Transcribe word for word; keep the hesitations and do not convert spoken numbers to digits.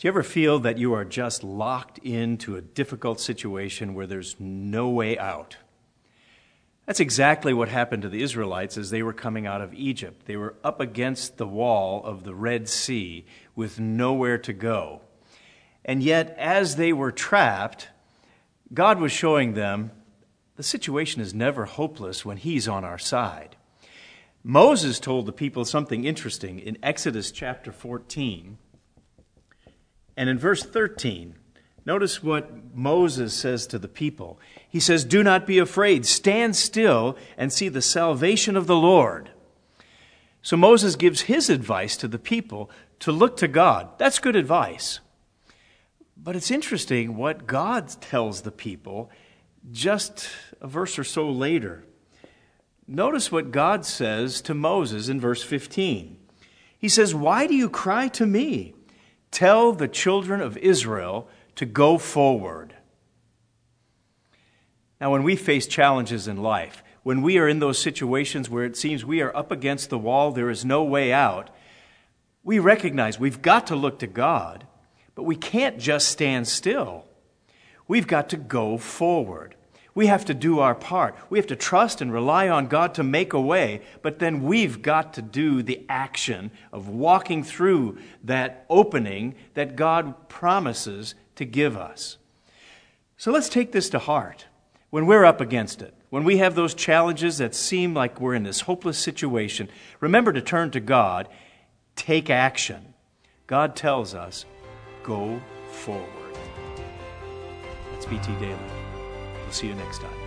Do you ever feel that you are just locked into a difficult situation where there's no way out? That's exactly what happened to the Israelites as they were coming out of Egypt. They were up against the wall of the Red Sea with nowhere to go. And yet, as they were trapped, God was showing them the situation is never hopeless when He's on our side. Moses told the people something interesting in Exodus chapter fourteen. And in verse thirteen, notice what Moses says to the people. He says, "Do not be afraid. Stand still and see the salvation of the Lord." So Moses gives his advice to the people to look to God. That's good advice. But it's interesting what God tells the people just a verse or so later. Notice what God says to Moses in verse fifteen. He says, "Why do you cry to me? Tell the children of Israel to go forward." Now, when we face challenges in life, when we are in those situations where it seems we are up against the wall, there is no way out, we recognize we've got to look to God, but we can't just stand still. We've got to go forward. We have to do our part. We have to trust and rely on God to make a way, but then we've got to do the action of walking through that opening that God promises to give us. So let's take this to heart. When we're up against it, when we have those challenges that seem like we're in this hopeless situation, remember to turn to God, take action. God tells us, go forward. That's B T Daily. See you next time.